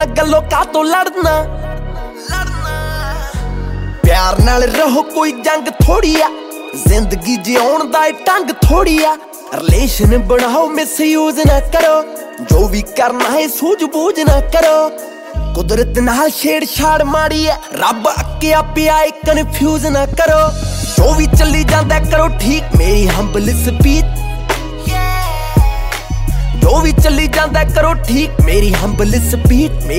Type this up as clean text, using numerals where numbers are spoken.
गल्लों का तो लड़ना प्यार नाल रहो कोई जंग थोड़ी आ जिंदगी जिउण दा ढंग थोड़ी आ रिलेशन बनाओ मिसयूज ना करो जो भी करना है सूझबूझ ना करो कुदरत नाल छेड़छाड़ माड़ी है रब अक्या पिया कन्फ्यूज ना करो जो भी चली जांदा करो ठीक मेरी हम्बल स्पीच जो भी चली जांदा करो ठीक मेरी हम्बल स्पीच